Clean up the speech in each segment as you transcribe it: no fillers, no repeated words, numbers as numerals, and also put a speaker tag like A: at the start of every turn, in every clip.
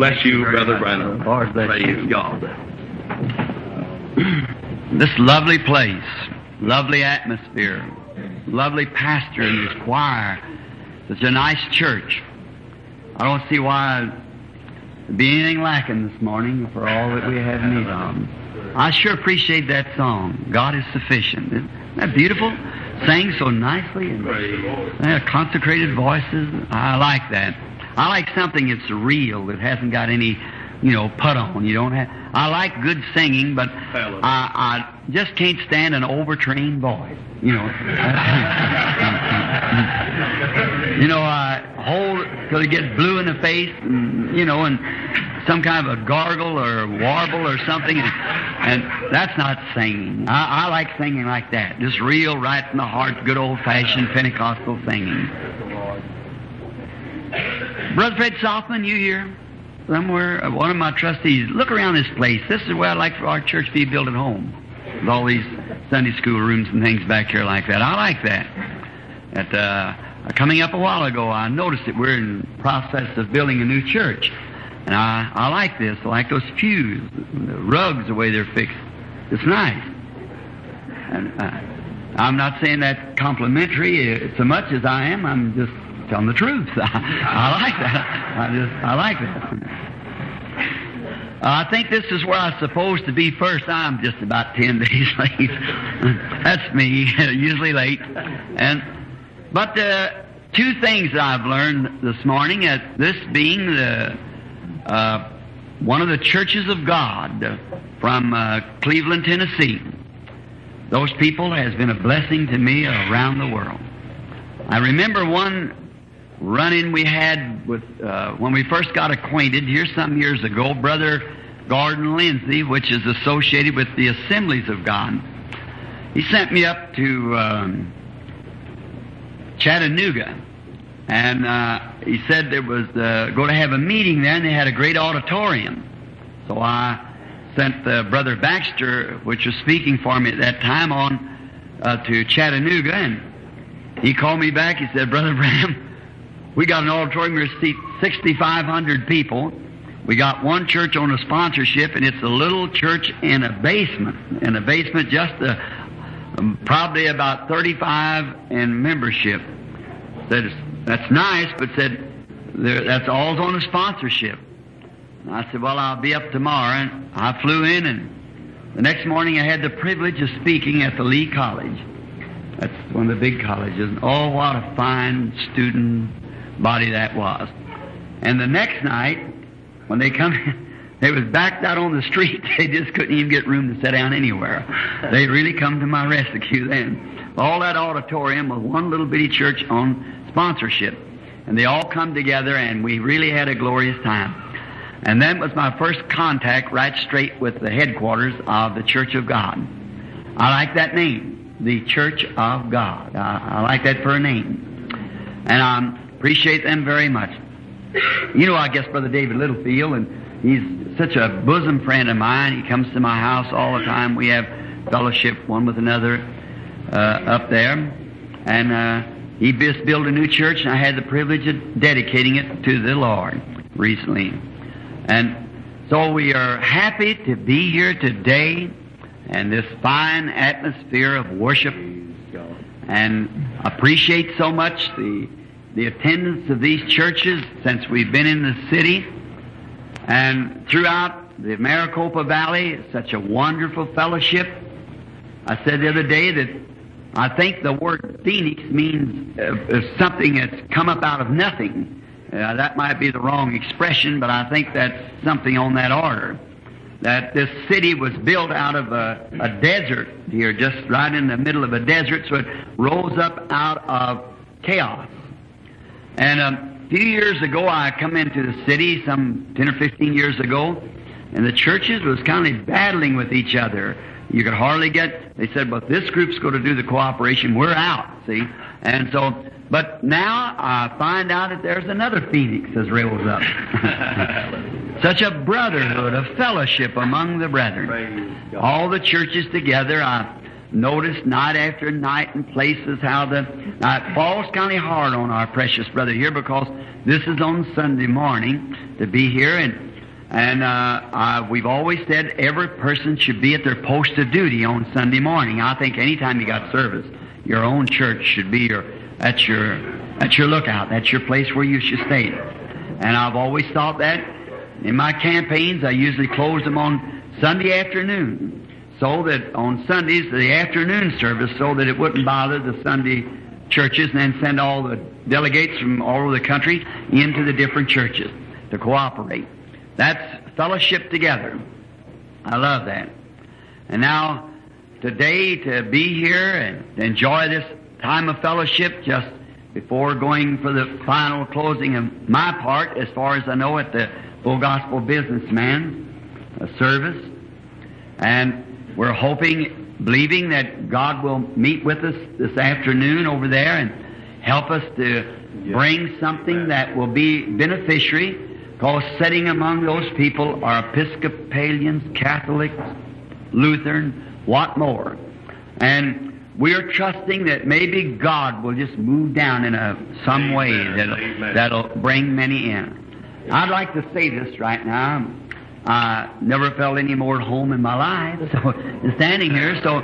A: Bless you, Brother Branham.
B: Lord bless
A: Praise
B: you.
A: God.
B: This lovely place, lovely atmosphere, lovely pastor and his choir. Such a nice church. I don't see why there'd be anything lacking this morning for all that we have need of. I sure appreciate that song, God is Sufficient. Isn't that beautiful? Sang so nicely and they have consecrated voices. I like that. I like something that's real, that hasn't got any, put on. You don't have. I like good singing, but I just can't stand an overtrained voice. I hold till it gets blue in the face, and some kind of a gargle or a warble or something, and that's not singing. I like singing like that, just real, right from the heart, good old-fashioned Pentecostal singing. Brother Fred Softman, you here? Somewhere, one of my trustees. Look around this place. This is where I'd like for our church to be built at home, with all these Sunday school rooms and things back here like that. I like that. Coming up a while ago, I noticed that we're in the process of building a new church. And I like this. I like those pews, the rugs, the way they're fixed. It's nice. And I'm not saying that complimentary so much as I am. I'm just telling the truth. I like that. I like that. I think this is where I'm supposed to be first. I'm just about 10 days late. That's me, usually late. But two things that I've learned this morning, this being one of the churches of God from Cleveland, Tennessee. Those people has been a blessing to me around the world. I remember one run-in we had with when we first got acquainted here some years ago, Brother Gordon Lindsay, which is associated with the Assemblies of God. He sent me up to Chattanooga, and he said there was going to have a meeting there, and they had a great auditorium. So I sent Brother Baxter, which was speaking for me at that time, on to Chattanooga, and he called me back. He said, Brother Branham, we got an auditorium here to seat 6,500 people. We got one church on a sponsorship, and it's a little church in a basement. In a basement, just probably about 35 in membership. Said, that's nice, but said, that's all on a sponsorship. And I said, well, I'll be up tomorrow. And I flew in, and the next morning I had the privilege of speaking at the Lee College. That's one of the big colleges. And oh, what a fine student body that was. And the next night, when they come in, they was backed out on the street. They just couldn't even get room to sit down anywhere. They really come to my rescue then. All that auditorium was one little bitty church on sponsorship. And they all come together, and we really had a glorious time. And that was my first contact right straight with the headquarters of the Church of God. I like that name, the Church of God. I like that for a name. And I appreciate them very much. I guess Brother David Littlefield, and he's such a bosom friend of mine. He comes to my house all the time. We have fellowship one with another up there. And he just built a new church, and I had the privilege of dedicating it to the Lord recently. And so we are happy to be here today in this fine atmosphere of worship, and appreciate so much the attendance of these churches since we've been in the city. And throughout the Maricopa Valley, such a wonderful fellowship. I said the other day that I think the word Phoenix means something that's come up out of nothing. That might be the wrong expression, but I think that's something on that order. That this city was built out of a desert here, just right in the middle of a desert, so it rose up out of chaos. And a few years ago, I come into the city, some 10 or 15 years ago, and the churches was kind of battling with each other. You could hardly they said, well, if this group's going to do the cooperation, we're out, see? And so, but now I find out that there's another Phoenix has rose up. Such a brotherhood, a fellowship among the brethren. All the churches together. I noticed night after night in places how it falls kind of hard on our precious brother here, because this is on Sunday morning to be here, and And we've always said every person should be at their post of duty on Sunday morning. I think anytime you got service, your own church should be your lookout. That's your place where you should stay. And I've always thought that. In my campaigns, I usually close them on Sunday afternoon, so that on Sundays, the afternoon service, so that it wouldn't bother the Sunday churches, and then send all the delegates from all over the country into the different churches to cooperate. That's fellowship together. I love that. And now, today, to be here and enjoy this time of fellowship just before going for the final closing of my part, as far as I know, at the Full Gospel Businessman service. And we're hoping, believing that God will meet with us this afternoon over there and help us to bring something that will be beneficiary, because sitting among those people are Episcopalians, Catholics, Lutheran, what more. And we're trusting that maybe God will just move down in some way that'll bring many in. I'd like to say this right now. I never felt any more at home in my life, so standing here. So,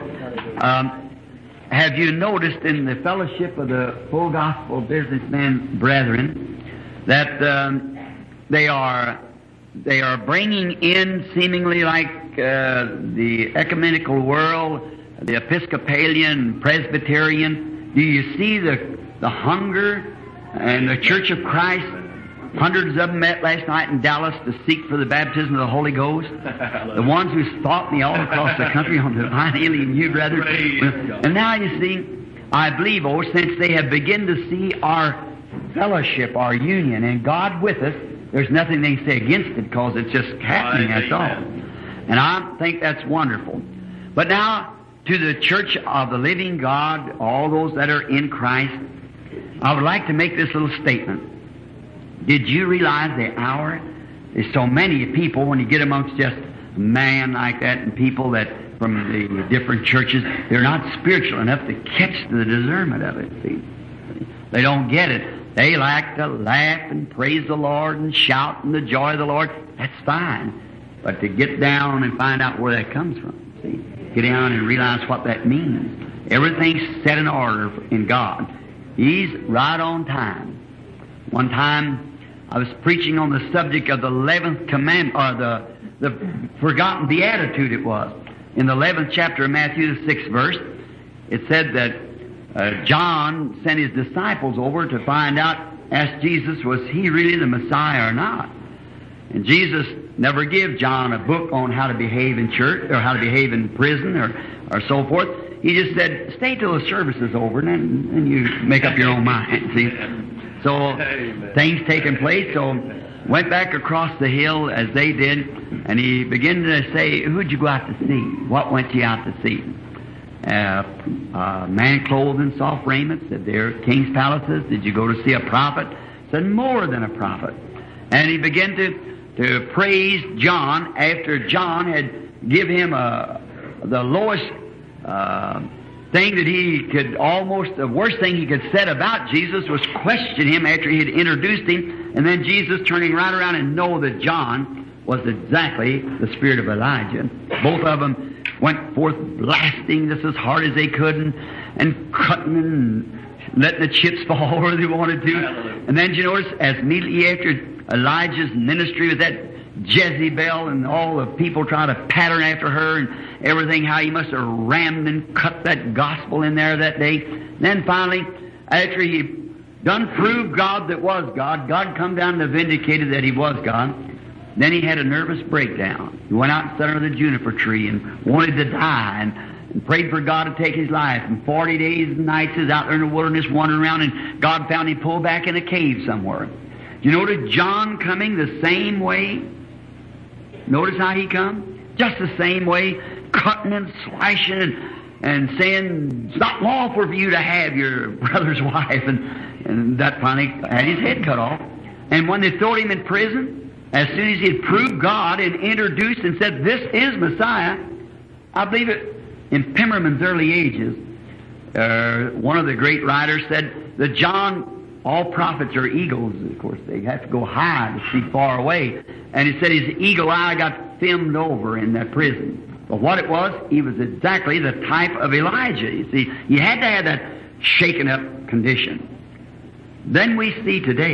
B: have you noticed in the fellowship of the Full Gospel Businessmen Brethren that they are bringing in, seemingly like the ecumenical world, the Episcopalian, Presbyterian? Do you see the hunger and the Church of Christ? Hundreds of them met last night in Dallas to seek for the baptism of the Holy Ghost. The ones who sought me all across the country on the divine healing, you brother. And now you see, I believe, since they have begun to see our fellowship, our union, and God with us, there's nothing they can say against it, because it's just happening, that's all. And I think that's wonderful. But now, to the Church of the Living God, all those that are in Christ, I would like to make this little statement. Did you realize the hour? There's so many people, when you get amongst just a man like that and people that from the different churches, they're not spiritual enough to catch the discernment of it. See? They don't get it. They like to laugh and praise the Lord and shout in the joy of the Lord. That's fine. But to get down and find out where that comes from, see? Get down and realize what that means. Everything's set in order in God. He's right on time. One time, I was preaching on the subject of the 11th commandment, or the forgotten beatitude it was. In the 11th chapter of Matthew, the 6th verse, it said that John sent his disciples over to find out, asked Jesus, was he really the Messiah or not? And Jesus never gave John a book on how to behave in church, or how to behave in prison, or so forth. He just said, stay till the service is over, and then you make up your own mind, see? So, things taking place, so went back across the hill as they did, and he began to say, who'd you go out to see? What went you out to see? A man clothed in soft raiment, said, they're king's palaces. Did you go to see a prophet? Said, more than a prophet. And he began to praise John after John had given him the lowest thing that he could, almost the worst thing he could say about Jesus was question him after he had introduced him, and then Jesus turning right around and know that John was exactly the spirit of Elijah. Both of them went forth blasting just as hard as they could and cutting and letting the chips fall where they wanted to. And then you notice, as immediately after Elijah's ministry with that Jezebel and all the people trying to pattern after her and everything, how he must have rammed and cut that gospel in there that day. Then finally, after he done proved God that was God, God come down and vindicated that he was God. Then he had a nervous breakdown. He went out and sat under the juniper tree and wanted to die and prayed for God to take his life. And 40 days and nights is out there in the wilderness wandering around, and God found him pulled back in a cave somewhere. You notice John coming the same way? Notice how he come? Just the same way, cutting and slashing and saying, it's not lawful for you to have your brother's wife. And that finally had his head cut off. And when they threw him in prison, as soon as he had proved God and introduced and said, this is Messiah, I believe it, in Pemberman's early ages, one of the great writers said that John all prophets are eagles, of course. They have to go high to see far away. And he said his eagle eye got filmed over in that prison. But what it was, he was exactly the type of Elijah. You see, he had to have that shaken up condition. Then we see today,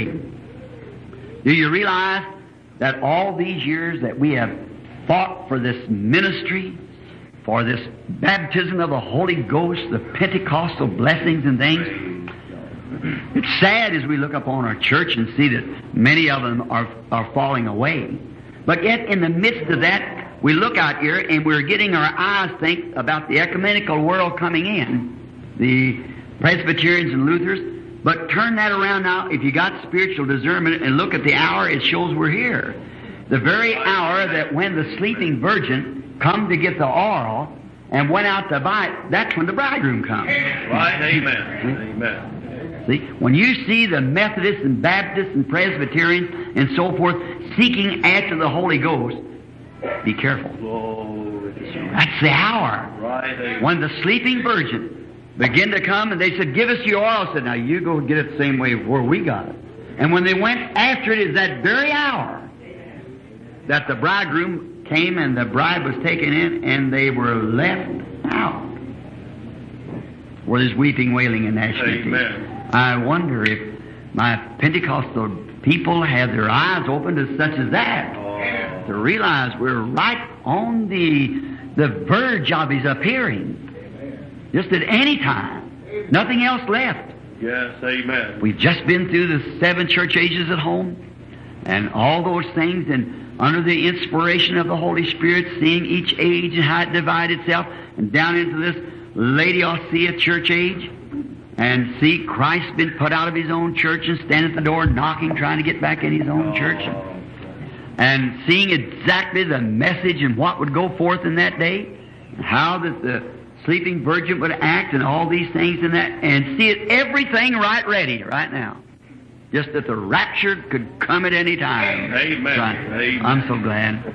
B: do you realize that all these years that we have fought for this ministry, for this baptism of the Holy Ghost, the Pentecostal blessings and things, it's sad as we look upon our church and see that many of them are falling away. But yet in the midst of that, we look out here and we're getting our eyes think about the ecumenical world coming in, the Presbyterians and Lutherans. But turn that around now, if you got spiritual discernment, and look at the hour, it shows we're here. The very hour that when the sleeping virgin come to get the oil and went out to buy it, that's when the bridegroom comes.
A: Right, amen. Amen.
B: See, when you see the Methodists and Baptists and Presbyterians and so forth seeking after the Holy Ghost, be careful. That's the hour.
A: Right,
B: when the sleeping virgin began to come, and they said, give us your oil. I said, now you go get it the same way where we got it. And when they went after it, is that very hour that the bridegroom came and the bride was taken in, and they were left out. Where there's weeping, wailing, and gnashing of teeth. I wonder if my Pentecostal people have their eyes open to such as that, to realize we're right on the verge of His appearing. Just at any time. Nothing else left.
A: Yes, amen.
B: We've just been through the 7 church ages at home and all those things, and under the inspiration of the Holy Spirit, seeing each age and how it divided itself, and down into this Laodicea church age, and see Christ been put out of His own church and standing at the door knocking, trying to get back in His own church, and seeing exactly the message and what would go forth in that day, and how that the sleeping virgin would act and all these things and that, and see it, everything right ready right now. Just that the rapture could come at any time.
A: Amen.
B: Right.
A: Amen.
B: I'm so glad.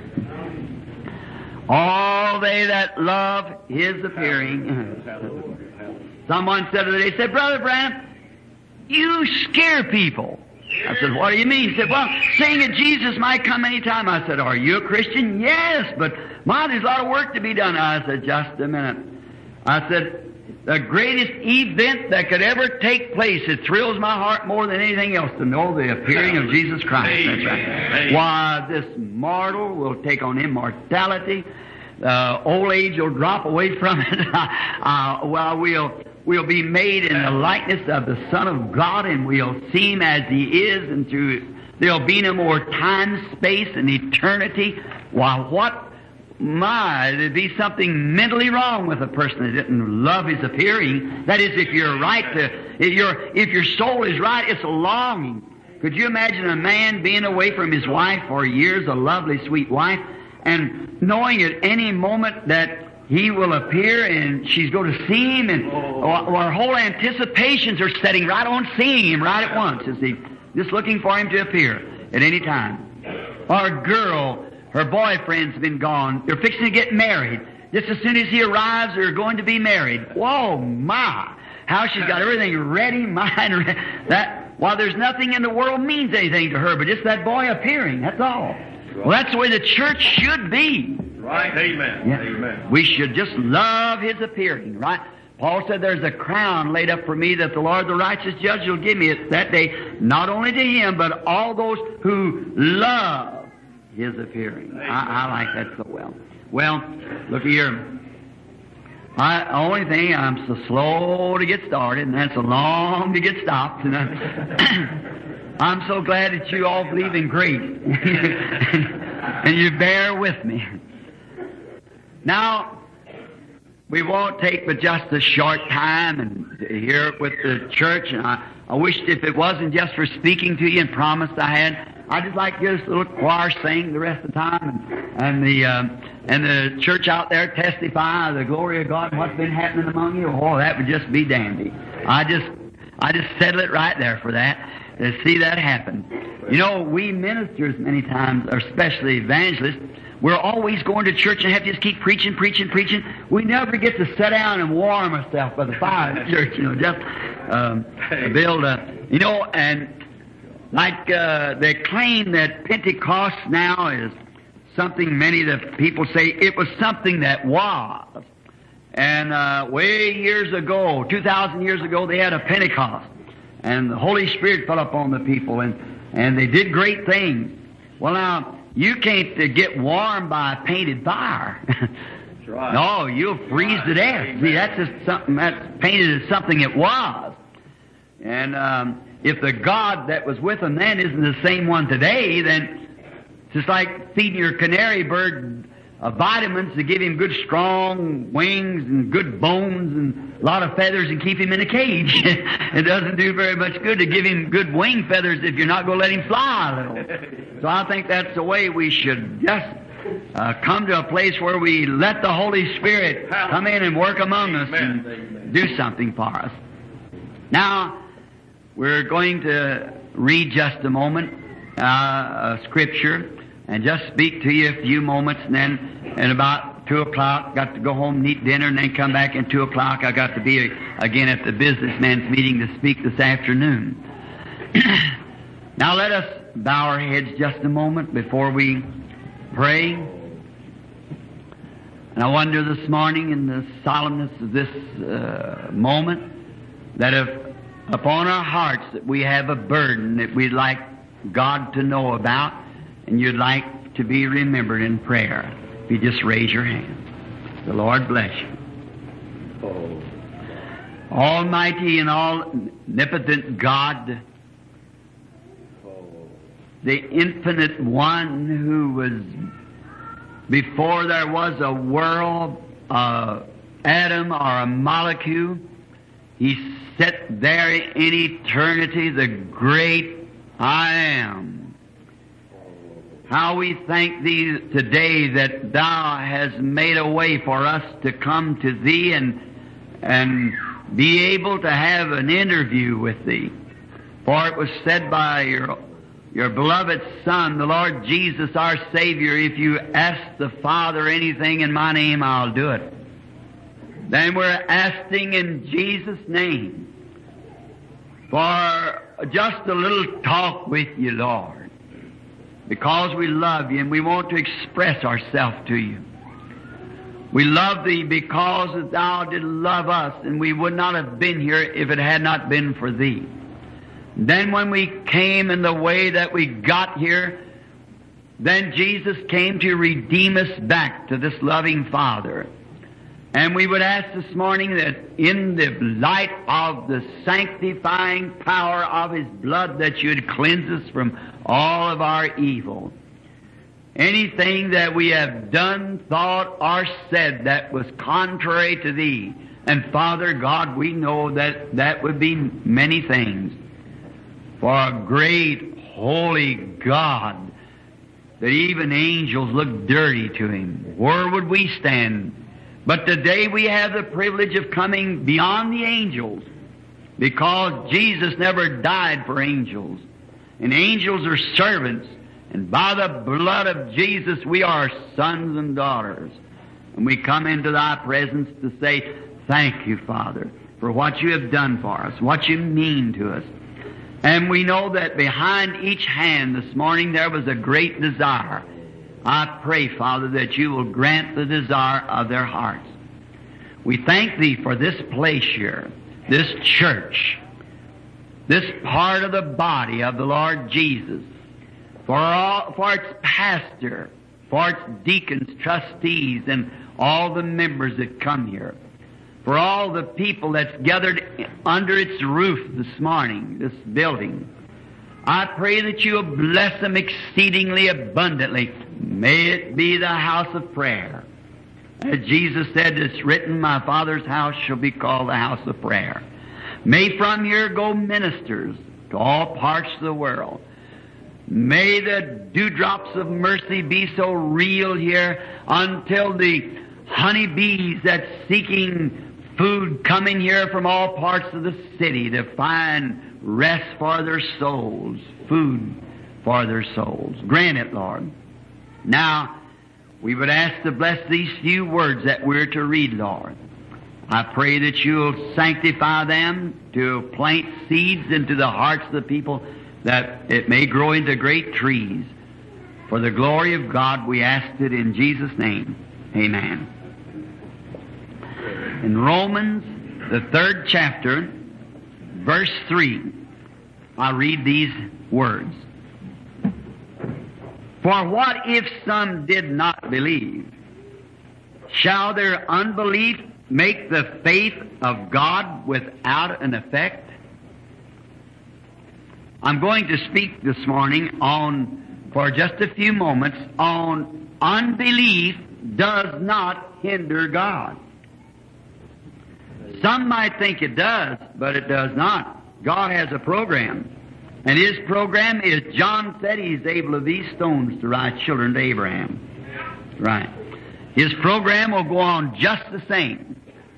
B: All they that love His appearing. Someone said the other day, said, Brother Branham, you scare people. I said, what do you mean? He said, well, saying that Jesus might come any time. I said, are you a Christian? Yes, but there's a lot of work to be done. I said, just a minute. I said, the greatest event that could ever take place, it thrills my heart more than anything else to know the appearing of Jesus Christ. That's right. Why, this mortal will take on immortality. Old age will drop away from it. We'll be made in the likeness of the Son of God, and we'll see Him as He is, and there'll be no more time, space, and eternity. Why, there'd be something mentally wrong with a person that didn't love His appearing. That is, if you're right if your soul is right, it's a longing. Could you imagine a man being away from his wife for years, a lovely, sweet wife, and knowing at any moment that He will appear and she's going to see Him, and our whole anticipations are setting right on seeing Him right at once, you see, just looking for Him to appear at any time. Or a girl, her boyfriend's been gone. They're fixing to get married. Just as soon as he arrives, they're going to be married. Whoa, my! How she's got everything ready, while there's nothing in the world means anything to her, but just that boy appearing, that's all. Well, that's the way the church should be.
A: Right, amen.
B: Yeah.
A: Amen.
B: We should just love His appearing, right? Paul said, there's a crown laid up for me that the Lord, the righteous judge, will give me it that day, not only to Him, but all those who love His appearing. I like that so well. Well, look here. The only thing, I'm so slow to get started, and that's so long to get stopped. And I'm so glad that you all believe in grace. And you bear with me. Now, we won't take but just a short time and hear it with the church. And I wished if it wasn't just for speaking to you and promised I had, I'd just like to get this little choir sing the rest of the time, and the church out there testify of the glory of God and what's been happening among you. Oh, that would just be dandy. I just settle it right there for that, to see that happen. You know, we ministers many times, or especially evangelists, we're always going to church and have to just keep preaching. We never get to sit down and warm ourselves by the fire at church, just build a, and like they claim that Pentecost now is something many of the people say it was something that was. And way years ago, 2,000 years ago, they had a Pentecost. And the Holy Spirit fell upon the people, and they did great things. Well, now, you can't get warm by a painted fire.
A: That's right.
B: No, you'll freeze to death.
A: Amen.
B: See, that's just something that's painted as something it was. And if the God that was with them then isn't the same one today, then it's just like feeding your canary bird vitamins to give him good strong wings and good bones and a lot of feathers and keep him in a cage. It doesn't do very much good to give him good wing feathers if you're not going to let him fly a little. So I think that's the way we should just come to a place where we let the Holy Spirit come in and work among us and do something for us. Now, we're going to read just a moment a scripture and just speak to you a few moments, and then at about 2 o'clock, got to go home and eat dinner, and then come back at 2 o'clock. I got to be again at the businessman's meeting to speak this afternoon. Now let us bow our heads just a moment before we pray. And I wonder this morning in the solemnness of this moment that if upon our hearts that we have a burden that we'd like God to know about, and you'd like to be remembered in prayer, if you just raise your hand. The Lord bless you.
A: Oh.
B: Almighty and omnipotent God, the infinite one who was before there was a world, atom or a molecule, He sat there in eternity, the great I Am. How we thank Thee today that Thou hast made a way for us to come to Thee and be able to have an interview with Thee. For it was said by your beloved Son, the Lord Jesus our Savior, if you ask the Father anything in my name, I'll do it. Then we're asking in Jesus' name for just a little talk with you, Lord. Because we love You and we want to express ourselves to You. We love Thee because Thou did love us, and we would not have been here if it had not been for Thee. Then when we came in the way that we got here, then Jesus came to redeem us back to this loving Father. And we would ask this morning that in the light of the sanctifying power of His blood that You would cleanse us from all of our evil. Anything that we have done, thought, or said that was contrary to Thee. And Father God, we know that that would be many things. For a great, holy God, that even angels look dirty to Him. Where would we stand? But today we have the privilege of coming beyond the angels, because Jesus never died for angels. And angels are servants, and by the blood of Jesus we are sons and daughters. And we come into Thy presence to say, thank You, Father, for what You have done for us, what You mean to us. And we know that behind each hand this morning there was a great desire. I pray, Father, that You will grant the desire of their hearts. We thank Thee for this place here, this church, this part of the body of the Lord Jesus, for its pastor, for its deacons, trustees, and all the members that come here, for all the people that's gathered under its roof this morning, this building. I pray that You will bless them exceedingly abundantly. May it be the house of prayer. As Jesus said, it's written, my Father's house shall be called the house of prayer. May from here go ministers to all parts of the world. May the dewdrops of mercy be so real here until the honeybees that's seeking food come in here from all parts of the city to find rest for their souls, food for their souls. Grant it, Lord. Now, we would ask to bless these few words that we're to read, Lord. I pray that you'll sanctify them to plant seeds into the hearts of the people, that it may grow into great trees. For the glory of God, we ask it in Jesus' name. Amen. In Romans, the 3rd chapter, verse 3, I read these words. For what if some did not believe? Shall their unbelief make the faith of God without an effect? I'm going to speak this morning for just a few moments, on unbelief does not hinder God. Some might think it does, but it does not. God has a program. And His program is, John said He's able of these stones to rise children to Abraham. Right. His program will go on just the same.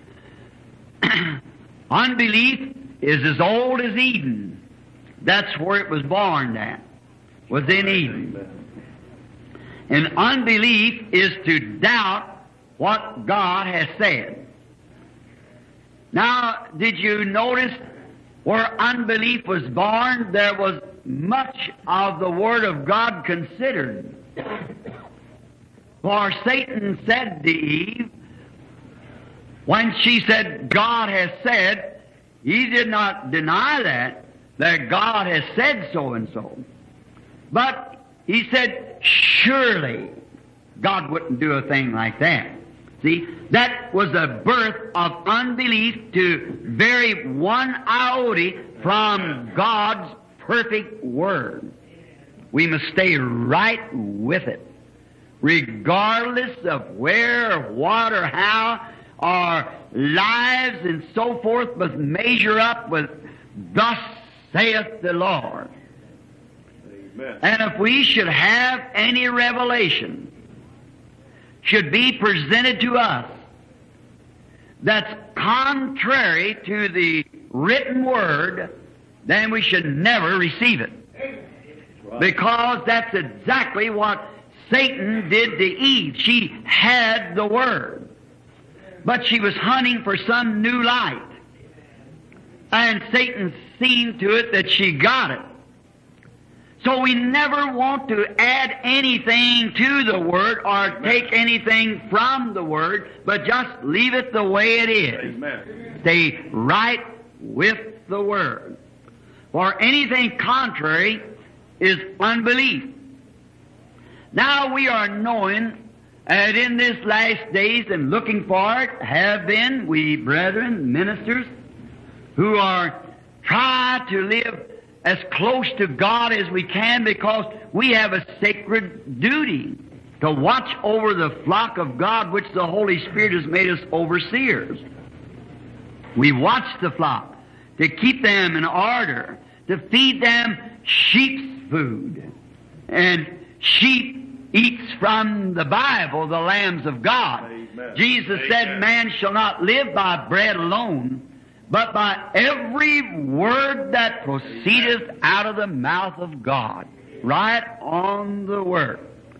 B: Unbelief is as old as Eden. That's where it was born at, was in Eden. And unbelief is to doubt what God has said. Now, did you notice where unbelief was born, there was much of the Word of God considered. For Satan said to Eve, when she said, God has said, he did not deny that God has said so and so. But he said, surely God wouldn't do a thing like that. See, that was the birth of unbelief, to vary one iota from God's perfect Word. We must stay right with it, regardless of where or what or how our lives and so forth must measure up with, thus saith the Lord. Amen. And if we should have any revelation, should be presented to us that's contrary to the written Word, then we should never receive it. Because that's exactly what Satan did to Eve. She had the Word, but she was hunting for some new light. And Satan seen to it that she got it. So we never want to add anything to the Word or take anything from the Word, but just leave it the way it is. Amen. Stay right with the Word. For anything contrary is unbelief. Now we are knowing that in this last days and looking for it have been, we brethren, ministers, who are trying to live as close to God as we can, because we have a sacred duty to watch over the flock of God, which the Holy Spirit has made us overseers. We watch the flock to keep them in order, to feed them sheep's food. And sheep eats from the Bible, the lambs of God. Amen. Jesus said, man shall not live by bread alone, but by every word that proceedeth out of the mouth of God. Right on the Word.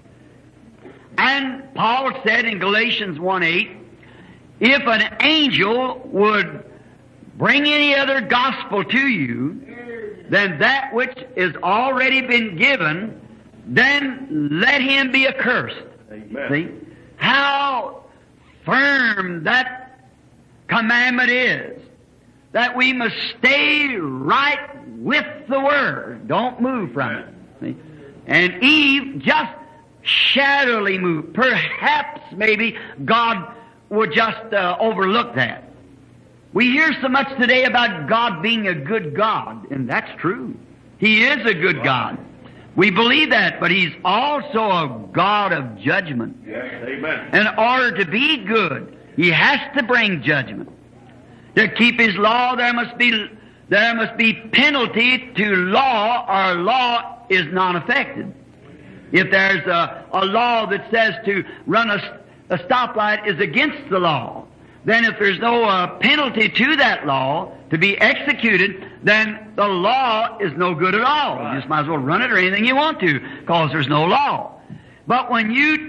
B: And Paul said in Galatians 1:8, if an angel would bring any other gospel to you than that which is already been given, then let him be accursed. Amen. See how firm that commandment is, that we must stay right with the Word. Don't move from it. See? And Eve just shadowly moved. Perhaps, maybe, God would just overlook that. We hear so much today about God being a good God, and that's true. He is a good God. We believe that, but He's also a God of judgment. Yes, amen. In order to be good, He has to bring judgment. To keep His law, there must be penalty to law, or law is not affected. If there's a law that says to run a stoplight is against the law, then if there's no penalty to that law to be executed, then the law is no good at all. Right. You just might as well run it or anything you want to, because there's no law. But when you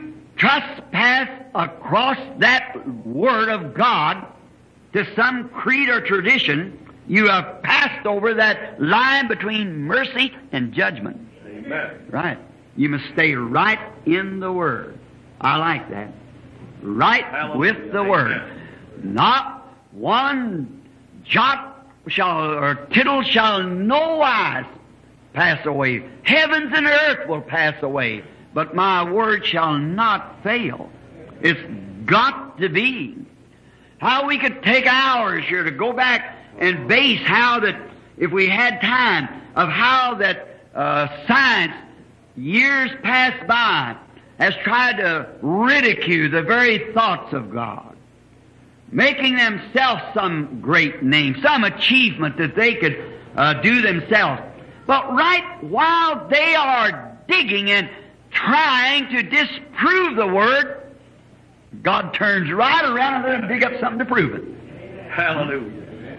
B: trespass across that Word of God to some creed or tradition, you have passed over that line between mercy and judgment.
A: Amen.
B: Right. You must stay right in the Word. I like that. Right
A: Hallelujah.
B: with the Word. Not one jot or tittle shall no wise pass away. Heavens and earth will pass away, but my word shall not fail. It's got to be. How we could take hours here to go back and base how that, if we had time, of how that science, years past by, has tried to ridicule the very thoughts of God, making themselves some great name, some achievement that they could do themselves. But right while they are digging and trying to disprove the Word, God turns right around and let them dig up something to prove it.
A: Hallelujah.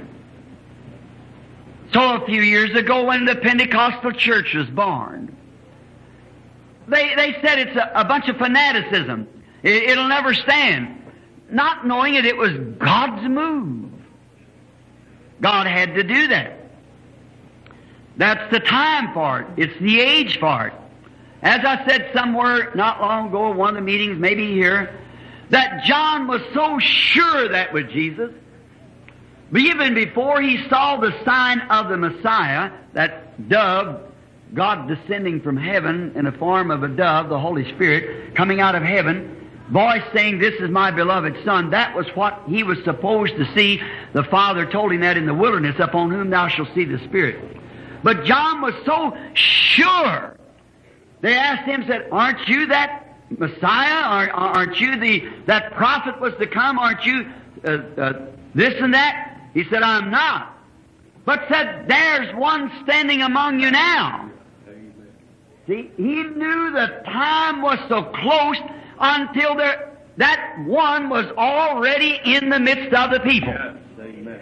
B: So a few years ago when the Pentecostal church was born, they said it's a bunch of fanaticism. It'll never stand. Not knowing it was God's move. God had to do that. That's the time for it. It's the age for it. As I said somewhere not long ago at one of the meetings, maybe here, that John was so sure that was Jesus, but even before he saw the sign of the Messiah, that dove, God descending from heaven in the form of a dove, the Holy Spirit, coming out of heaven, voice saying, "This is my beloved Son," that was what he was supposed to see. The Father told him that in the wilderness, "Upon whom thou shalt see the Spirit." But John was so sure. They asked him, said, "Aren't you that Messiah? Aren't you that prophet was to come? Aren't you this and that?" He said, "I'm not." But said, "There's one standing among you now." See, he knew the time was so close until that one was already in the midst of the people.
A: Yes. Amen.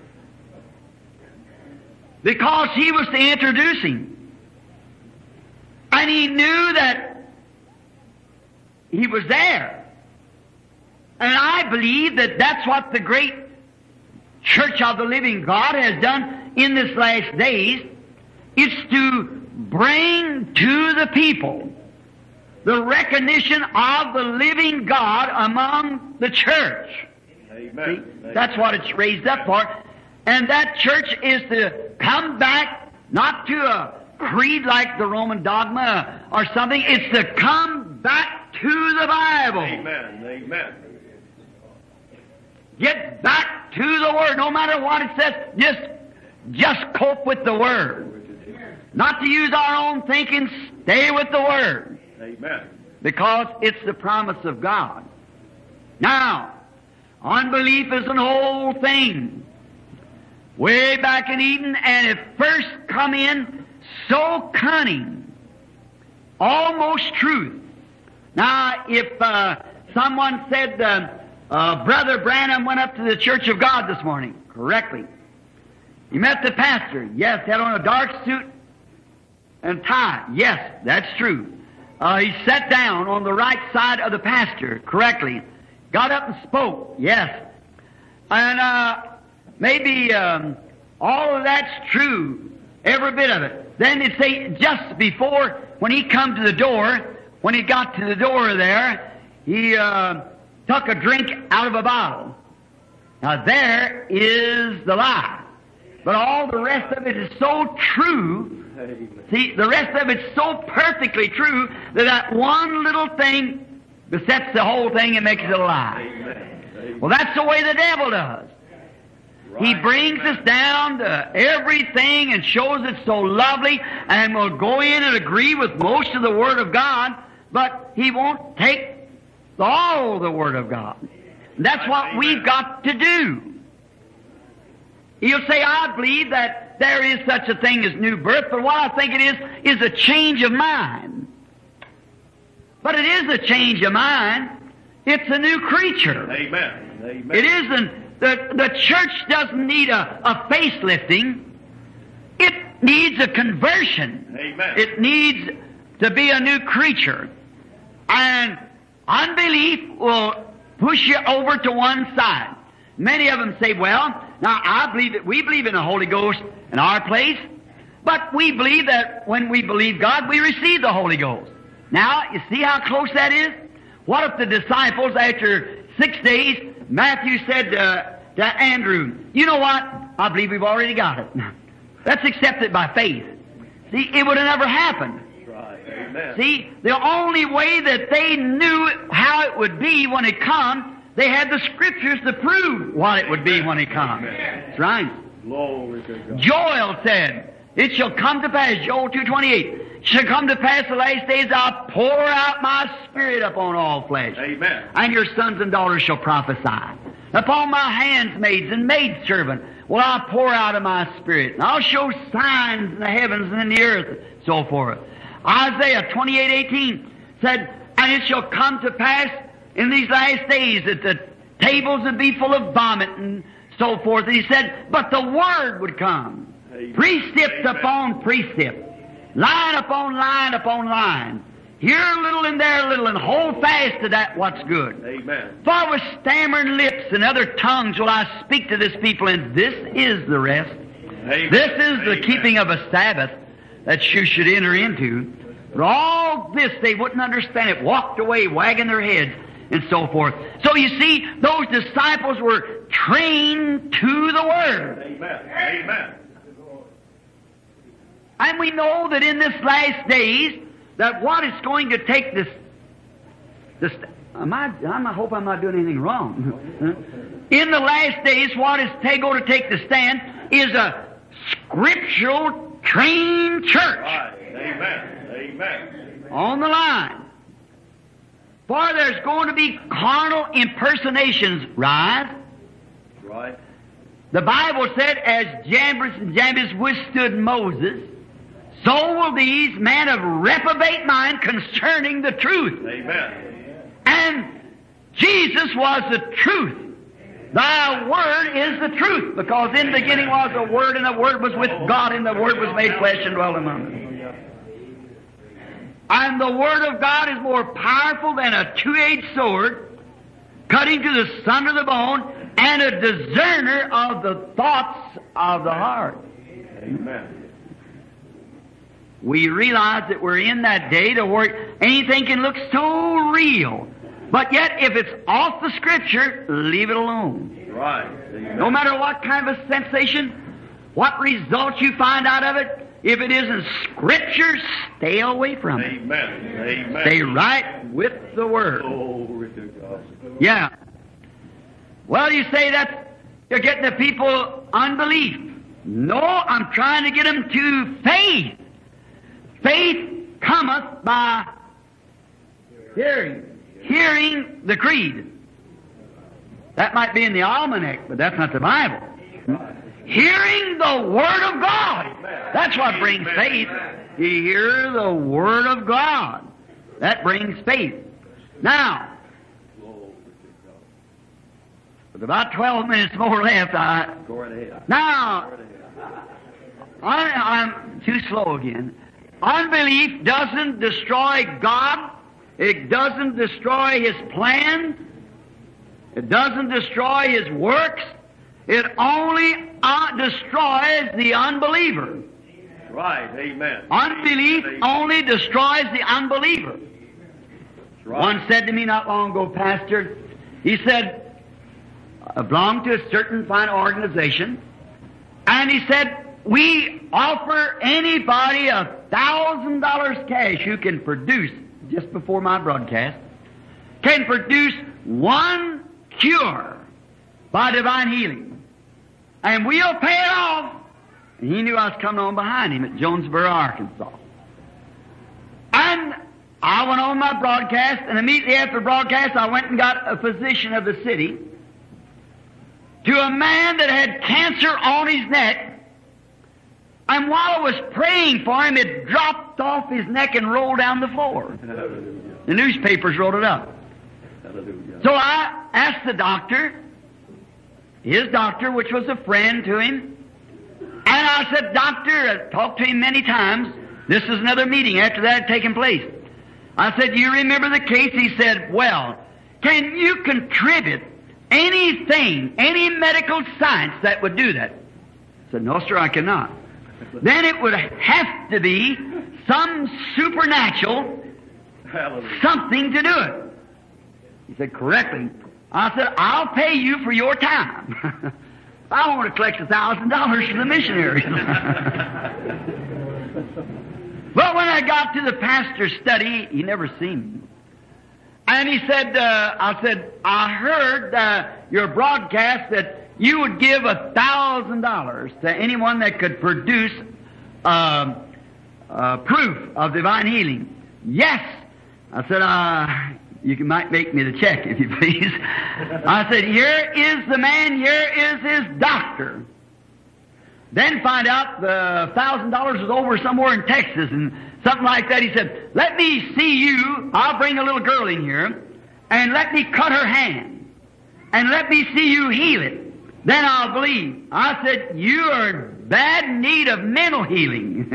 B: Because he was to introduce him. And he knew that he was there. And I believe that that's what the great Church of the Living God has done in this last days, is to bring to the people the recognition of the living God among the church.
A: Amen.
B: See, that's what it's raised up for. And that church is to come back, not to a creed like the Roman dogma or something. It's to come back to the Bible.
A: Amen. Amen.
B: Get back to the Word. No matter what it says, just cope with the Word. Not to use our own thinking, stay with the Word.
A: Amen.
B: Because it's the promise of God. Now, unbelief is an old thing. Way back in Eden, and it first come in so cunning, almost truth. Now, if someone said, Brother Branham went up to the Church of God this morning, correctly. He met the pastor. Yes, had on a dark suit and tie. Yes, that's true. He sat down on the right side of the pastor, correctly. Got up and spoke. Yes. And maybe all of that's true, every bit of it. Then it say just before, when he come to the door, when he got to the door there, he took a drink out of a bottle. Now there is the lie. But all the rest of it is so true. See, the rest of it's so perfectly true that one little thing besets the whole thing and makes it a lie.
A: Amen.
B: Well, that's the way the devil does. He brings us down to everything and shows it so lovely, and will go in and agree with most of the Word of God, but he won't take all the Word of God. And that's what we've got to do. He'll say, I believe that there is such a thing as new birth, but what I think it is a change of mind. But it is a change of mind. It's a new creature.
A: Amen. Amen.
B: It isn't. The church doesn't need a facelifting. It needs a conversion.
A: Amen.
B: It needs to be a new creature. And unbelief will push you over to one side. Many of them say, well, now I believe that we believe in the Holy Ghost in our place, but we believe that when we believe God, we receive the Holy Ghost. Now, you see how close that is? What if the disciples, after 6 days, Matthew said to Andrew, you know what? I believe we've already got it. Let's accept it by faith. See, it would have never happened.
A: Right. Amen.
B: See, the only way that they knew how it would be when it come, they had the Scriptures to prove what it would be when it comes. That's right.
A: Glory to God.
B: Joel said, it shall come to pass, Joel 2:28, shall come to pass the last days, I'll pour out my Spirit upon all flesh.
A: Amen.
B: And your sons and daughters shall prophesy. Upon my handmaids and maidservant will I pour out of my Spirit. And I'll show signs in the heavens and in the earth, so forth. Isaiah 28:18 said, and it shall come to pass in these last days that the tables would be full of vomit and so forth. And he said, but the Word would come.
A: Amen.
B: Precept
A: Amen.
B: upon precept. Line upon line upon line. Here a little and there a little, and hold fast to that what's good.
A: Amen.
B: For with stammering lips and other tongues will I speak to this people, and this is the rest.
A: Amen.
B: This is the
A: Amen.
B: keeping of a Sabbath that you should enter into. But all this they wouldn't understand it, walked away wagging their heads and so forth. So you see, those disciples were trained to the Word.
A: Amen. Amen.
B: And we know that in this last days, that what is going to take this I hope I'm not doing anything wrong. In the last days, what is going to take the stand is a scriptural trained church.
A: Right. Amen. Amen.
B: On the line. For there's going to be carnal impersonations rise.
A: Right.
B: The Bible said, as Jambres and Jambres withstood Moses, so will these men of reprobate mind concerning the truth.
A: Amen.
B: And Jesus was the truth. Thy Word is the truth, because in the beginning was the Word, and the Word was with God, and the Word was made flesh and dwelt among us. And the Word of God is more powerful than a two-edged sword, cutting to the sunder of the bone, and a discerner of the thoughts of the heart.
A: Amen.
B: We realize that we're in that day to where anything can look so real. But yet, if it's off the Scripture, leave it alone.
A: Right. Amen.
B: No matter what kind of a sensation, what results you find out of it, if it isn't Scripture, stay away from it.
A: Amen. Amen.
B: Stay right with the Word.
A: Glory to God.
B: Yeah. Well, you say that you're getting the people unbelief. No, I'm trying to get them to faith. Faith cometh by hearing. Hearing the creed. That might be in the almanac, but that's not the Bible. Hearing the Word of God. That's what brings faith. You hear the Word of God. That brings faith. Now, with about 12 minutes more left,
A: Go right ahead.
B: now, I'm too slow again. Unbelief doesn't destroy God. It doesn't destroy His plan. It doesn't destroy His works. It only destroys the unbeliever.
A: Right. Amen.
B: Unbelief only destroys the unbeliever.
A: Right.
B: One said to me not long ago, Pastor, he said, I belong to a certain fine organization, and he said, we offer anybody $1,000 cash who can produce, just before my broadcast, can produce one cure by divine healing. And we'll pay it off. And he knew I was coming on behind him at Jonesboro, Arkansas. And I went on my broadcast, and immediately after broadcast, I went and got a physician of the city to a man that had cancer on his neck. And while I was praying for him, it dropped off his neck and rolled down the floor.
A: Hallelujah.
B: The newspapers wrote it up.
A: Hallelujah.
B: So I asked the doctor, his doctor, which was a friend to him, and I said, Doctor, I talked to him many times. This is another meeting after that had taken place. I said, you remember the case? He said, well, can you contribute anything, any medical science that would do that? I said, no, sir, I cannot. Then it would have to be some supernatural something to do it. He said, correctly. I said, I'll pay you for your time. I want to collect $1,000 from the missionaries. But when I got to the pastor's study, he never seen me. And he said, I heard your broadcast that you would give $1,000 to anyone that could produce proof of divine healing. Yes. I said, you might make me the check, if you please. I said, here is the man, here is his doctor. Then find out the $1,000 was over somewhere in Texas and something like that. He said, let me see you. I'll bring a little girl in here and let me cut her hand and let me see you heal it. Then I'll believe. I said, you are in bad need of mental healing.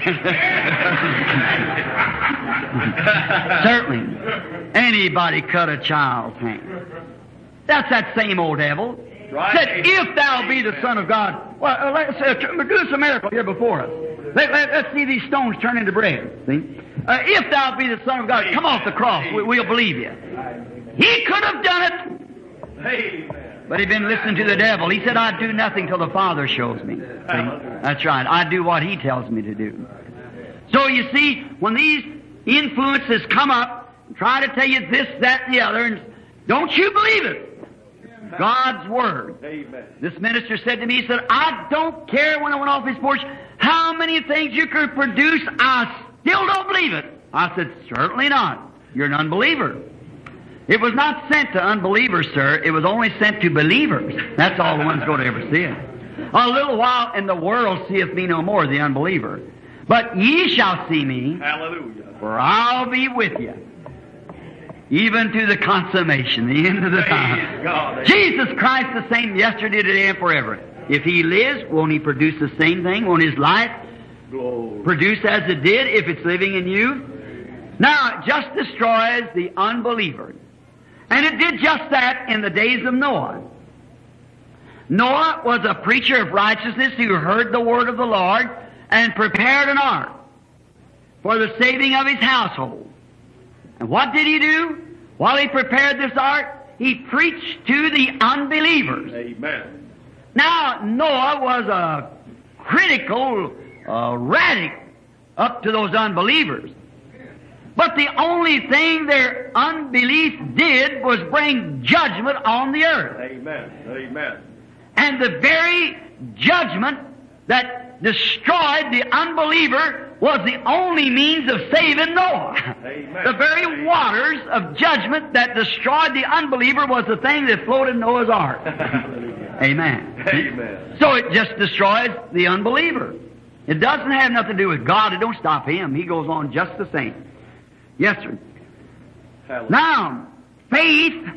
B: Certainly. Anybody cut a child's hand. That's that same old devil.
A: Right.
B: Said, if thou be the Son of God. Well, let's do some miracle here before us. Let's see these stones turn into bread. See? If thou be the Son of God, come off the cross. We'll believe you. He could have done it.
A: Amen.
B: But he'd been listening to the devil. He said, I do nothing till the Father shows me. See? That's right. I do what He tells me to do. So you see, when these influences come up, try to tell you this, that, and the other, and don't you believe it. God's Word.
A: Amen.
B: This minister said to me, he said, I don't care, when I went off his porch, how many things you could produce, I still don't believe it. I said, certainly not. You're an unbeliever. It was not sent to unbelievers, sir. It was only sent to believers. That's all the one's going to ever see it. A little while and the world seeth me no more, the unbeliever. But ye shall see me.
A: Hallelujah.
B: For I'll be with you, even to the consummation, the end of the time.
A: God.
B: Jesus Christ the same yesterday, today, and forever. If He lives, won't He produce the same thing? Won't His life
A: Glory.
B: produce as it did if it's living in you? Now, it just destroys the unbeliever. And it did just that in the days of Noah. Noah was a preacher of righteousness who heard the word of the Lord and prepared an ark for the saving of his household. And what did he do? While he prepared this ark, he preached to the unbelievers.
A: Amen.
B: Now, Noah was a critical radical up to those unbelievers. But the only thing their unbelief did was bring judgment on the earth.
A: Amen. Amen.
B: And the very judgment that destroyed the unbeliever was the only means of saving Noah.
A: Amen.
B: The very waters of judgment that destroyed the unbeliever was the thing that floated Noah's ark. Amen.
A: Amen.
B: So it just destroys the unbeliever. It doesn't have nothing to do with God. It don't stop Him. He goes on just the same. Yes, sir.
A: Hallelujah.
B: Now, faith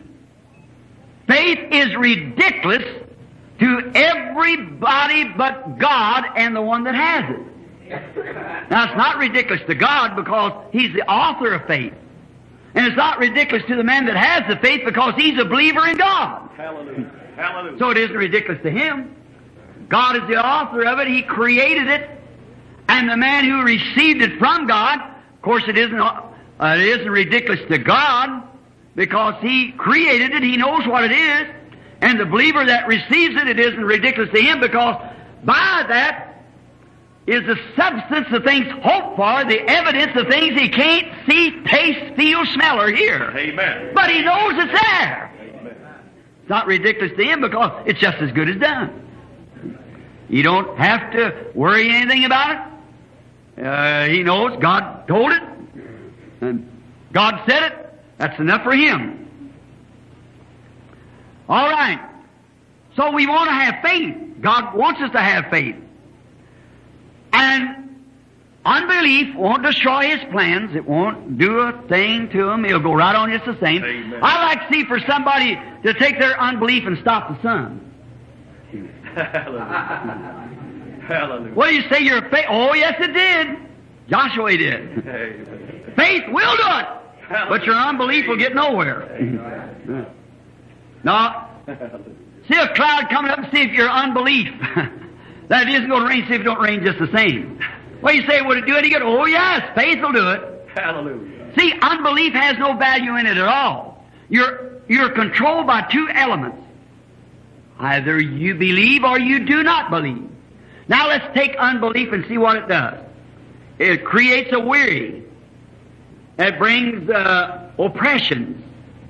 B: is ridiculous to everybody but God and the one that has it. Now, it's not ridiculous to God because He's the author of faith. And it's not ridiculous to the man that has the faith because he's a believer in God.
A: Hallelujah. Hallelujah.
B: So it isn't ridiculous to him. God is the author of it. He created it. And the man who received it from God, of course it isn't ridiculous to God because He created it. He knows what it is. And the believer that receives it, it isn't ridiculous to him because by that is the substance of things hoped for, the evidence of things he can't see, taste, feel, smell, or hear.
A: Amen.
B: But he knows it's there.
A: Amen.
B: It's not ridiculous to him because it's just as good as done. You don't have to worry anything about it. He knows God told it. And God said it. That's enough for him. All right. So we want to have faith. God wants us to have faith. And unbelief won't destroy His plans. It won't do a thing to Him. It'll go right on just the same.
A: Amen.
B: I like to see for somebody to take their unbelief and stop the sun.
A: Hallelujah. Hallelujah.
B: What do you say? Your faith? Oh, yes, it did. Joshua did.
A: Amen.
B: Faith will do it. but your unbelief will get nowhere. No. See a cloud coming up and see if your unbelief that it isn't going to rain, see if it don't rain just the same. Well, you say, would it do any good? Oh, yes, faith will do it.
A: Hallelujah.
B: See, unbelief has no value in it at all. You're controlled by two elements. Either you believe or you do not believe. Now let's take unbelief and see what it does. It creates a weary. It brings oppressions.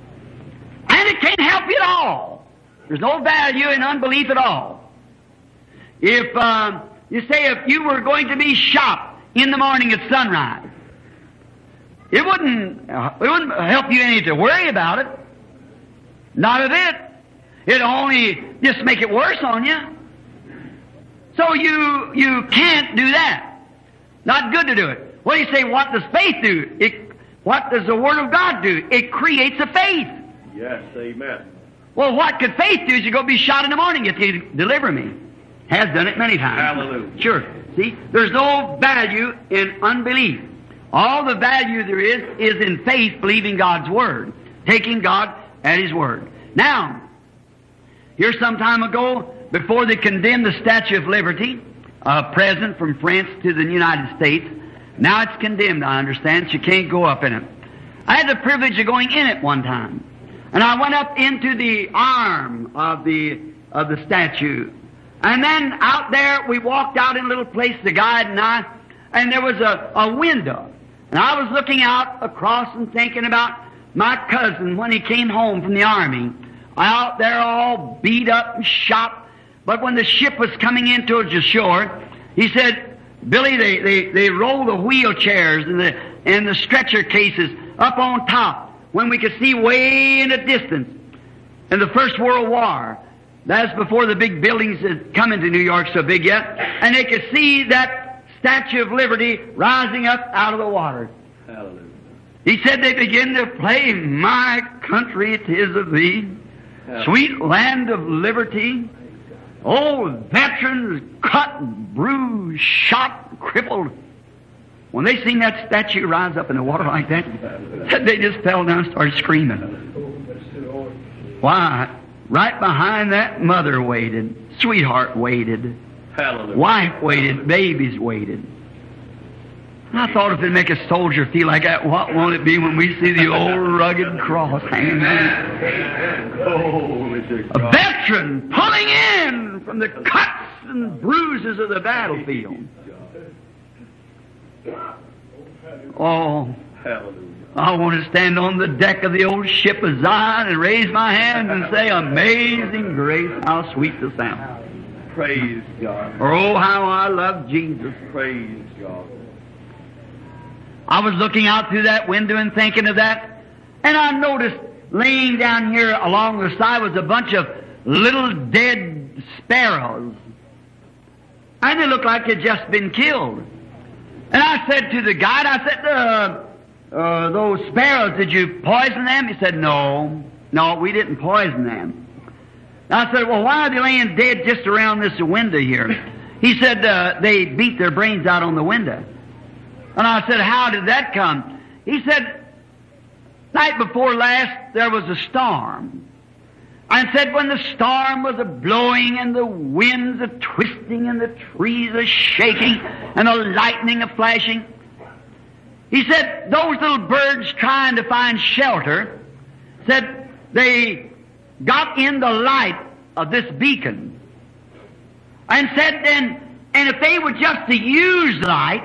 B: And it can't help you at all. There's no value in unbelief at all. If you say if you were going to be shot in the morning at sunrise, it wouldn't help you any to worry about it. Not a bit. It'd only just make it worse on you. So you can't do that. Not good to do it. Well, you say, what does faith do? What does the Word of God do? It creates a faith.
A: Yes, amen.
B: Well, what could faith do is you're going to be shot in the morning if you deliver me. Has done it many times.
A: Hallelujah.
B: Sure. See, there's no value in unbelief. All the value there is in faith, believing God's Word, taking God at His Word. Now, here some time ago, before they condemned the Statue of Liberty, a present from France to the United States, now it's condemned, I understand. You can't go up in it. I had the privilege of going in it one time. And I went up into the arm of the statue. And then out there, we walked out in a little place, the guide and I, and there was a window. And I was looking out across and thinking about my cousin when he came home from the army. Out there all beat up and shot. But when the ship was coming in towards the shore, he said, Billy, they roll the wheelchairs and the stretcher cases up on top when we could see way in the distance. In the First World War, that's before the big buildings had come into New York so big yet, and they could see that Statue of Liberty rising up out of the water.
A: Hallelujah.
B: He said they begin to play, "My country, it is of thee, sweet land of liberty." Old veterans cut, bruised, shot, crippled. When they seen that statue rise up in the water like that, they just fell down and started screaming. Why? Right behind that, mother waited, sweetheart waited,
A: Hallelujah.
B: wife waited, babies waited. And I thought if it'd make a soldier feel like that, what won't it be when we see the old rugged cross hanging there?
A: Glory to
B: A
A: God.
B: veteran pulling in from the cuts and bruises of the battlefield. Oh,
A: Hallelujah.
B: I want to stand on the deck of the old ship of Zion and raise my hands and say, "Amazing grace, how sweet the sound."
A: Praise God.
B: Or, oh, how I love Jesus.
A: Praise God.
B: I was looking out through that window and thinking of that, and I noticed laying down here along the side was a bunch of little dead sparrows. And they looked like they'd just been killed. And I said to the guide, I said, those sparrows, did you poison them? He said, no, we didn't poison them. And I said, well, why are they laying dead just around this window here? He said, they beat their brains out on the window. And I said, how did that come? He said, night before last, there was a storm. I said, when the storm was a-blowing and the winds a-twisting and the trees a-shaking and the lightning a-flashing, he said, those little birds trying to find shelter, said they got in the light of this beacon. And said then, and if they were just to use light